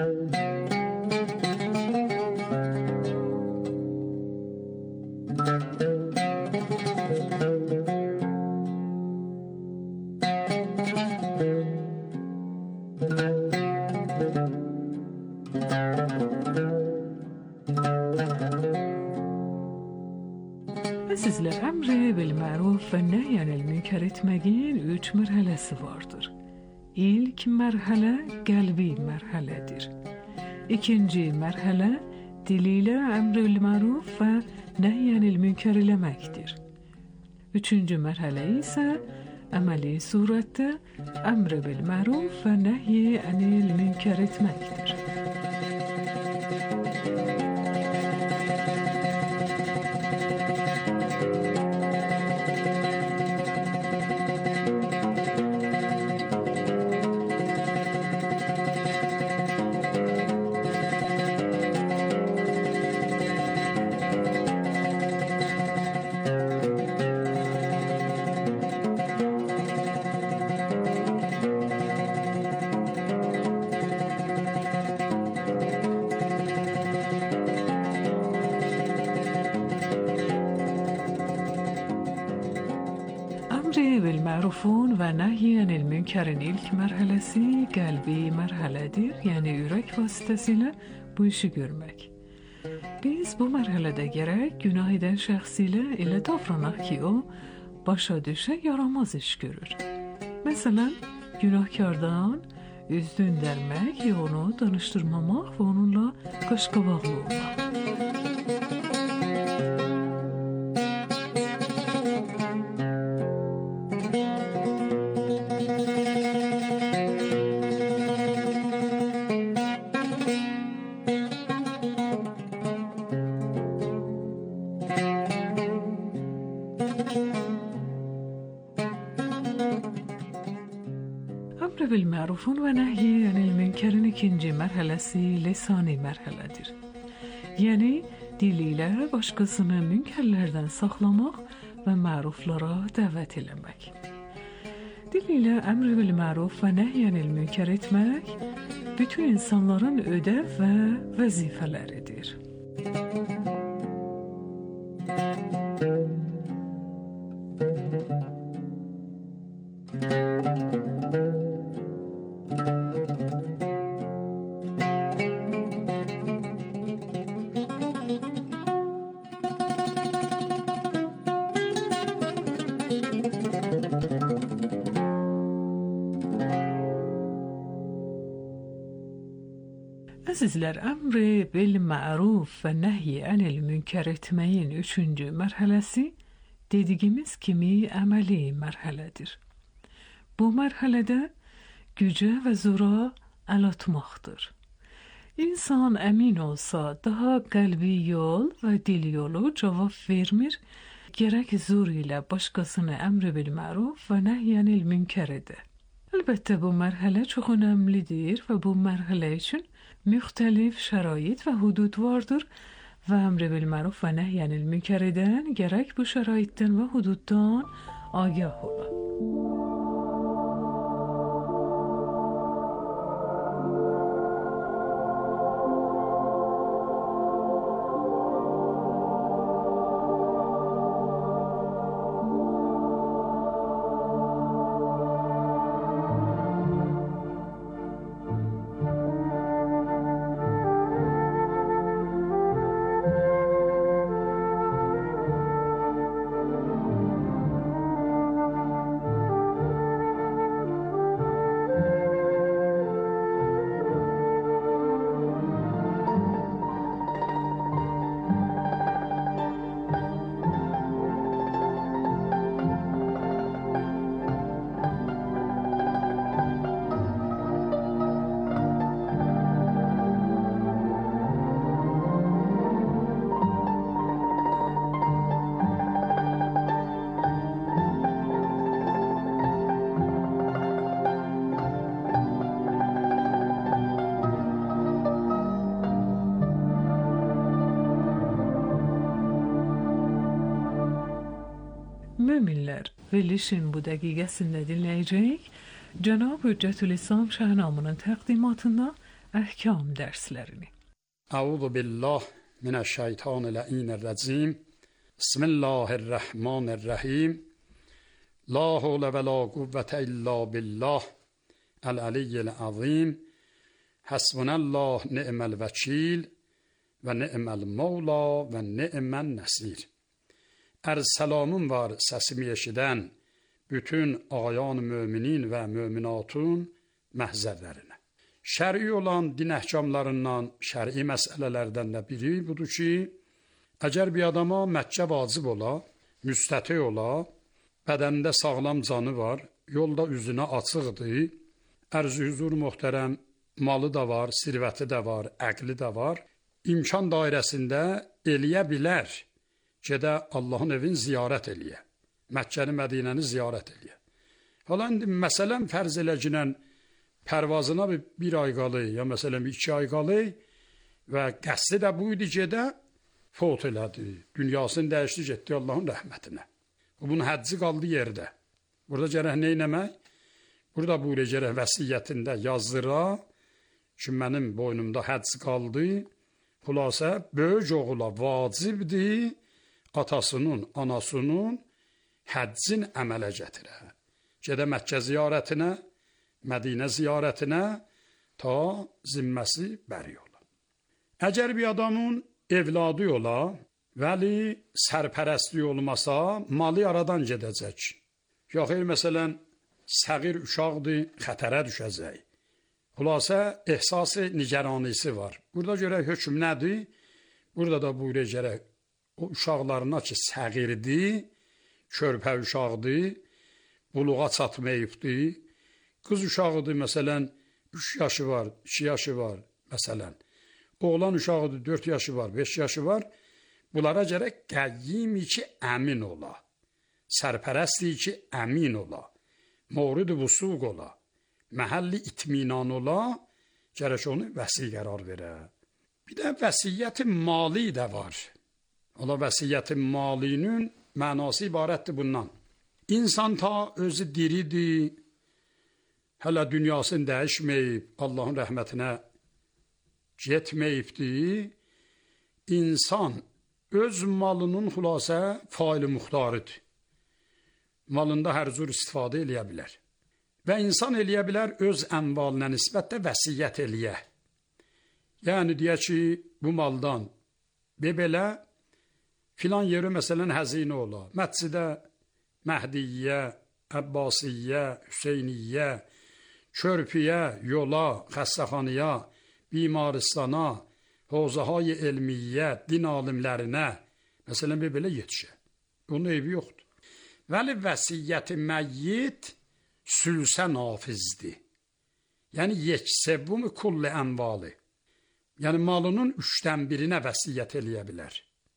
Sizlər əmr bil məruf və nəhyənil münker etməyin üç mərhələsi vardır. İlk mərhələ qəlbi mərhələdir. İkinci mərhələ dili ilə əmr bil məruf və nəhyənil münker eləməkdir. Üçüncü mərhələ isə əməli surətdə əmr bil məruf və nəhyənil münker etməkdir. Mərufun və nəhyənil münkerin ilk mərhələsi qəlbi mərhələdir, yəni ürək vasitəsilə bu işi görmək. Biz bu mərhələdə gərək günah edən şəxs ilə elə davranaq ki, o başa düşə yaramaz iş görür. Məsələn, günahkardan üz döndərmək, ya onu danışdırmamaq və onunla qaşqabaqlı olmaq. Əmr bil mərufun və nəhyənil münkerin ikinci mərhələsi lisani mərhələdir. Yəni, dili ilə başqasını münkərlərdən saxlamaq və məruflara dəvət eləmək. Dili ilə əmr bil məruf və nəhyənil münker etmək bütün insanların ödəv və vəzifələridir. Əzizlər, əmri bil məruf və nəhyənil münker etməyin üçüncü mərhələsi dediyimiz kimi əməli mərhələdir. Bu mərhələdə gücə və zora əl atmaqdır. İnsan əmin olsa daha qəlbi yol və dil yolu cavab vermir gərək zor ilə başqasına əmr bil məruf və nəhyənil münkər edə. Əlbəttə bu mərhələ çox önəmlidir və bu mərhələ üçün müxtəlif şərait və hudud vardır və əmr bil məruf və nəhyənil münkər edən gərək bu şəraitdən və hududdan agah ola. Müminlər, verilişin bu dəqiqəsində dinləyəcəyik Cənab Hüccətülislam Şəhnamının təqdimatında əhkam dərslərini. Əuzu billah minəşşeytanirracim. Bismillahirrahmanirrahim. La havle və la quvvətə illa billah el-aliyyil azim. Hasbunallah ni'mel vekil və ni'mel mevla və ni'men nesir. Ərz salamım var səsimi eşidən bütün ağayan müminin və müminatun məhzərlərinə. Şəri olan din əhkamlarından, şəri məsələlərdən də biri budur ki, əgər bir adama Məkkə vacib ola, müstəti ola, bədənində sağlam canı var, yolda üzünə açıqdır, ərz-i huzur möhtərəm, malı da var, sirvəti də var, əqli də var, imkan dairəsində eləyə bilər. Gedə Allahın evini ziyarət eləyə. Məkkəni, Mədinəni ziyarət eləyə. Hala indi məsələn fərz eləginən pərvazına bir, bir ay qalı, ya məsələn bir iki ay qalı və qəsdi də buydu gedə fot elədi. Dünyasını dəyişdi, getdi Allahın rəhmətinə. Bunun həcci qaldı yerdə. Burada gərək nə eləmək? Burada buyur gərək vəsiyyətində yazdıra ki, mənim boynumda həcc qaldı. Xülasə, böyük oğula vacibdir atasının, anasının həccin əmələ gətirə. Gedə Məkkə ziyarətinə, Mədinə ziyarətinə ta zimməsi bəri ola. Əgər bir adamın evladı ola, vəli sərpərəstliyi olmasa, malı aradan gedəcək. Ya xeyr, məsələn, səğir uşaqdır, xətərə düşəcək. Xülasə, ehsası nigaranisi var. Burada görək hökm nədir? Burada da buyurə gərək o uşaqlarına ki, səğirdir, körpə uşaqdır, buluğa çatmayıbdır, qız uşağıdır, məsələn, üç yaşı var, iki yaşı var, məsələn. Oğlan uşağıdır, dörd yaşı var, beş yaşı var. Bunlara gərək qəyyim ki, əmin ola. Sərpərəstdir ki, əmin ola. Mavrid-i vusuq ola. Məhəlli itminan ola, gərək onu vəsi qərar verə. Bir də vəsiyyəti mali də var. Ola vəsiyyəti malinin mənası ibarətdir bundan. İnsan ta özü diridir, hələ dünyasını dəyişməyib, Allahın rəhmətinə getməyibdir. İnsan öz malının xülasə faili muxtarıdır. Malında hər cür istifadə eləyə bilər. Və insan eləyə bilər öz ənvalına nisbətdə vəsiyyət eləyə. Yəni, deyək ki, bu maldan belə filan yeri məsələn həzinə ola. Məscidə Məhdiyyə, Əbbasiyyə, Hüseyniyyə, körpüyə, yola, xəstəxanaya, bimaristana, hovzahay elmiyyə, din alimlərinə, məsələn, belə yetişə. Onun eybi yoxdur. Vəli vəsiyyəti məyyit sülsə nafizdir. Yəni, yeksevvum kulli ənvali. Yəni, malının üçdən birinə vəsiyyət eləyə bilər.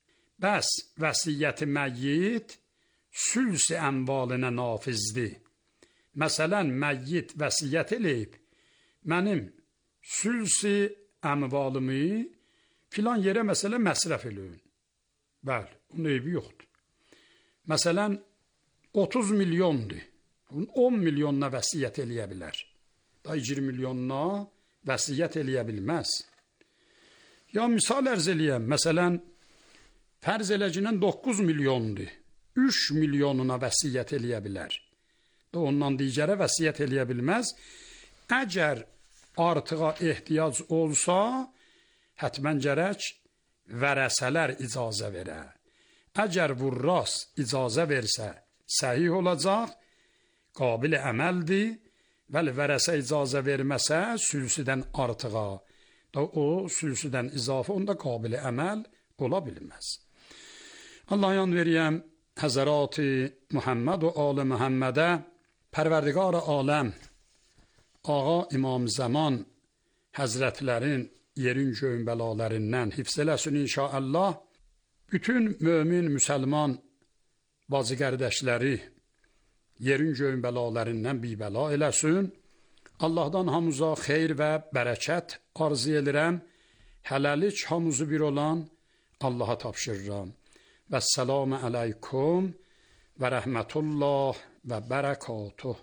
Bəs vəsiyyəti məyyit sülsi əmvalinə nafizdir. Məsələn, məyyit vəsiyyət eləyib, mənim sülsi əmvalımı filan yerə məsələ məsrəf eləyin. Bəli, onun eybi yoxdur. Məsələn, otuz milyondur. on milyonuna vəsiyyət eləyə bilər. Da iyirmi milyonuna vəsiyyət eləyə bilməz. Ya misal ərz eləyəm, məsələn, fərz eləcinin doqquz milyondur. üç milyonuna vəsiyyət eləyə bilər. Da ondan digərə vəsiyyət eləyə bilməz. Əgər artığa ehtiyac olsa, hətmən gərək vərəsələr icazə verə. Əgər vurras icazə versə, səhih olacaq, qabil əməldir, vəli vərəsə icazə verməsə, sülsüdən artığa, da o sülsüdən izafə onda qabil əməl ola bilməz. Allah yan veriyəm, Həzərat-ı Muhammed və Al-ı Muhammedə, Pərverdigar-ı aləm, Ağa İmam Zaman Həzrətlərin yerin göyün bəlalərindən hifz eləsin inşallah. Bütün mömin, müsəlman bacı qardaşları yerin göyün bəlalərindən bir bəla eləsin. Allahdan hamıza xeyr və bərəkət arzu edirəm. Hələlik hamısı bir olan Allaha tapşırıram. Vəssalamu aleykum və rəhmətullah və bərəkatuh.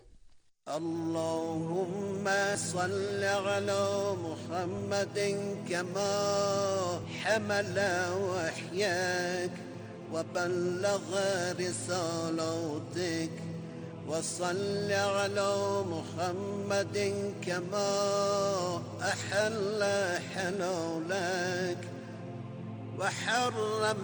اللهم صل على محمد كما حمل وحيك وبلغ رسالاتك وصل على محمد كما أحل حلالك وحرم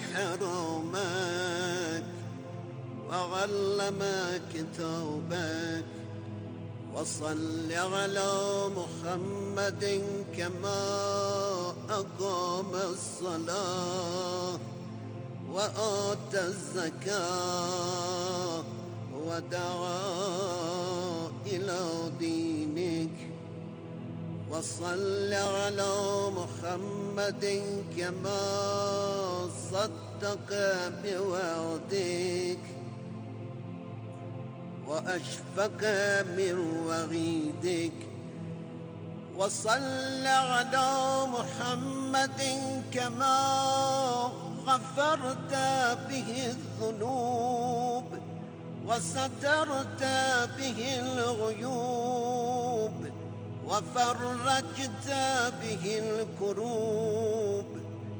حرامك وعلم كتابك وصل على محمد كما أقام الصلاة وآتى الزكاة ودعا إلى دينك وصل على محمد كما صدق بوعدك وأشفق من وعيدك وصل على محمد كما غفرت به الذنوب وسترت به الغيوب وفرجت به الكروب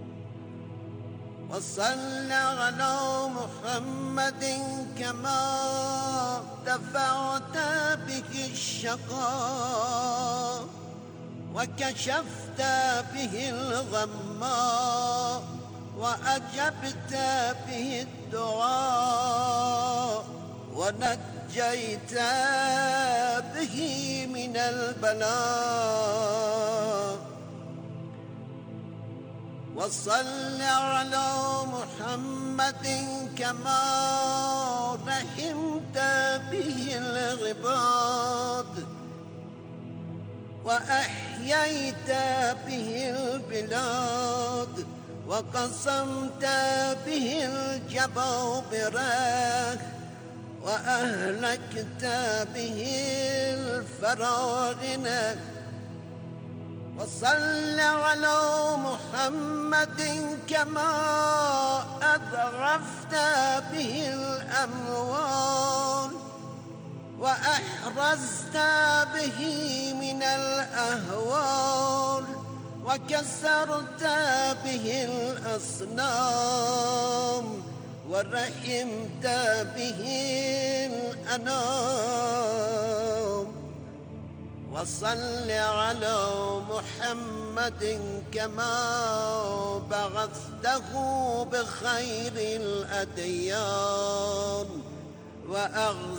وصل على محمد كما دفعت به الشقاء وكشفت به الغماء وأجبت به الدعاء ونجيت به من البلاء وصل على محمد كما رحمت به العباد وأحييت به البلاد وقسمت به الجبابرة وأهلكت به الفراعنة وصل على محمد كما أذرفت به الأموال وأحرزت به من الأهوال وكسرت به الأصنام ورحمت به الأنام وصل على محمد كما بعثته بخير الأديان وأغفر